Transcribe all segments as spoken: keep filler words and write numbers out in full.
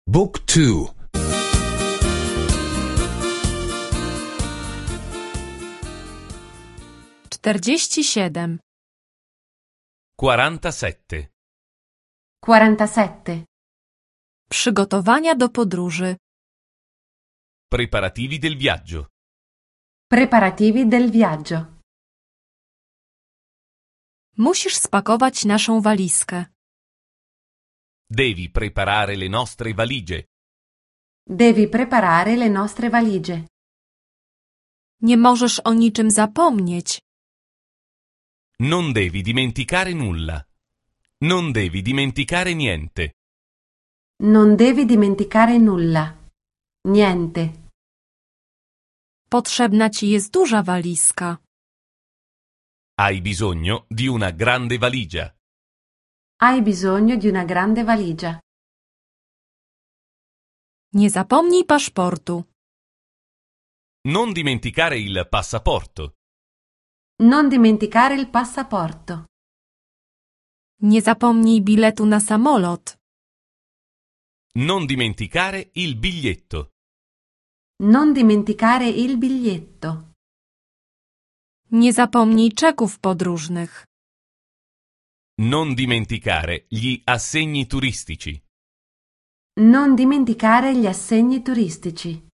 Book two. czterdzieści siedem. quarantasette. quarantasette. Przygotowania do podróży. Preparativi del viaggio. Preparativi del viaggio. Musisz spakować naszą walizkę. Devi preparare le nostre valigie. Devi preparare le nostre valigie. Nie możesz o niczym zapomnieć. Non devi dimenticare nulla. Non devi dimenticare niente. Non devi dimenticare nulla. Niente. Potrzebna ci jest duża walizka. Hai bisogno di una grande valigia. Hai bisogno di una grande valigia. Nie zapomnij paszportu. Non dimenticare il passaporto. Non dimenticare il passaporto. Nie zapomnij biletu na samolot. Non dimenticare il biglietto. Non dimenticare il biglietto. Nie zapomnij czeków podróżnych. Non dimenticare gli assegni turistici. Non dimenticare gli assegni turistici.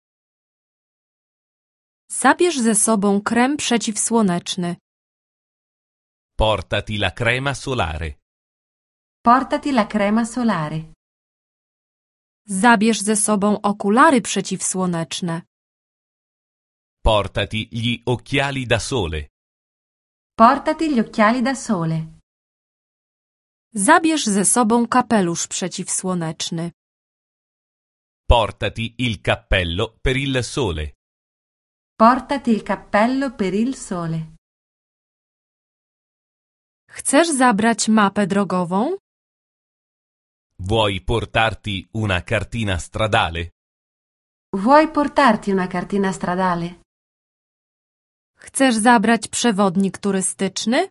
Zabierz ze sobą krem przeciwsłoneczny. Portati la crema solare. Portati la crema solare. Zabierz ze sobą okulary przeciwsłoneczne. Portati gli occhiali da sole. Portati gli occhiali da sole. Zabierz ze sobą kapelusz przeciwsłoneczny. Portati il cappello per il sole. Portati il cappello per il sole. Chcesz zabrać mapę drogową? Vuoi portarti una cartina stradale? Vuoi portarti una cartina stradale? Chcesz zabrać przewodnik turystyczny?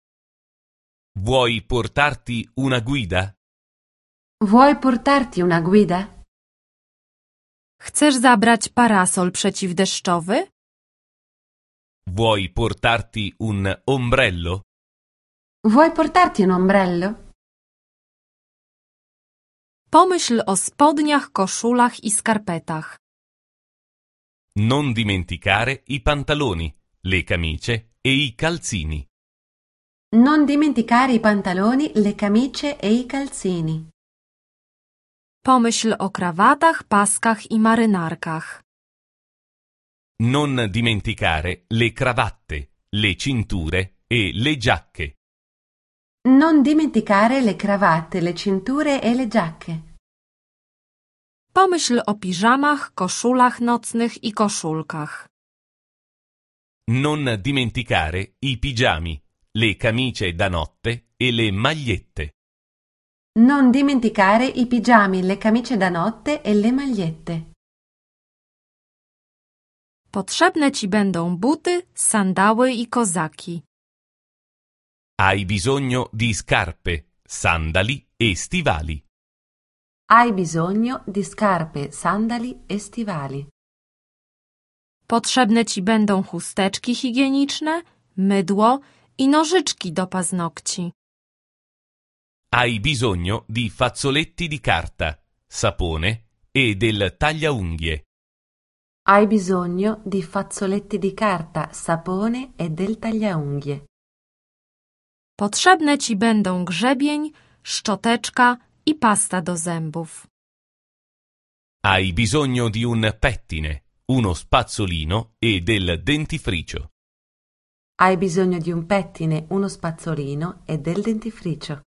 Vuoi portarti una guida? Vuoi portarti una guida? Chcesz zabrać parasol przeciwdeszczowy? Vuoi portarti un ombrello? Vuoi portarti un ombrello? Pomyśl o spodniach, koszulach i skarpetach. Non dimenticare i pantaloni, le camicie e i calzini. Non dimenticare i pantaloni, le camicie e i calzini. Pomyśl o krawatach, paskach i marynarkach. Non dimenticare le cravatte, le cinture e le giacche. Non dimenticare le cravatte, le cinture e le giacche. Pomyśl o piżamach, koszulach nocnych i koszulkach. Non dimenticare i pigiami, le camicie da notte e le magliette. Non dimenticare i pigiami, le camicie da notte e le magliette. Potrzebne ci będą buty, sandały i kozaki. Hai bisogno di scarpe, sandali e stivali. Hai bisogno di scarpe, sandali e stivali. Potrzebne ci będą chusteczki higieniczne, mydło i nożyczki do paznokci. Hai bisogno di fazzoletti di carta, sapone e del tagliaunghie. Hai bisogno di fazzoletti di carta, sapone e del tagliaunghie. Potrzebne ci będą grzebień, szczoteczka i pasta do zębów. Hai bisogno di un pettine, uno spazzolino e del dentifricio. Hai bisogno di un pettine, uno spazzolino e del dentifricio.